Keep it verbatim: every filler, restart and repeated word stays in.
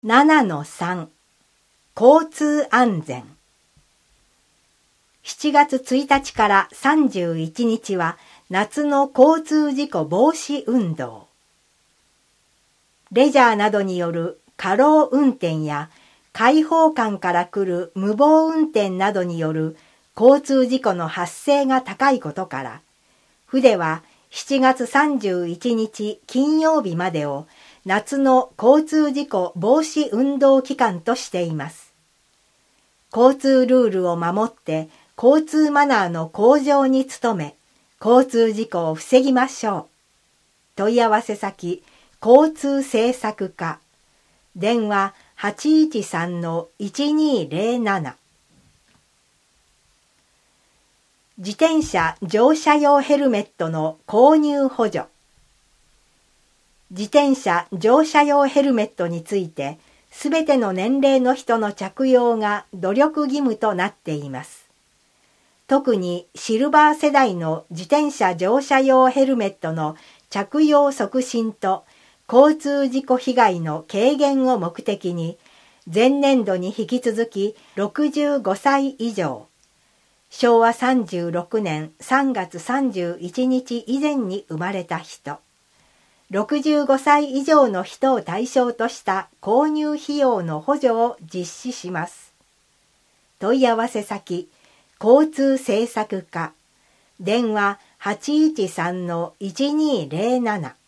ななのさん 交通安全。しちがつついたちからさんじゅういちにちは夏の交通事故防止運動。レジャーなどによる過労運転や開放感から来る無謀運転などによる交通事故の発生が高いことから、府ではしちがつさんじゅういちにち金曜日までを夏の交通事故防止運動期間としています。交通ルールを守って交通マナーの向上に努め、交通事故を防ぎましょう。問い合わせ先、交通政策課。電話 はちいちさんのいちにーぜろなな。自転車乗車用ヘルメットの購入補助。自転車乗車用ヘルメットについて、すべての年齢の人の着用が努力義務となっています。特にシルバー世代の自転車乗車用ヘルメットの着用促進と交通事故被害の軽減を目的に、前年度に引き続きろくじゅうごさい以上、しょうわさんじゅうろくねんさんがつさんじゅういちにち以前に生まれた人、ろくじゅうごさい以上の人を対象とした購入費用の補助を実施します。問い合わせ先、交通政策課。電話 はちいちさんのいちにーぜろなな。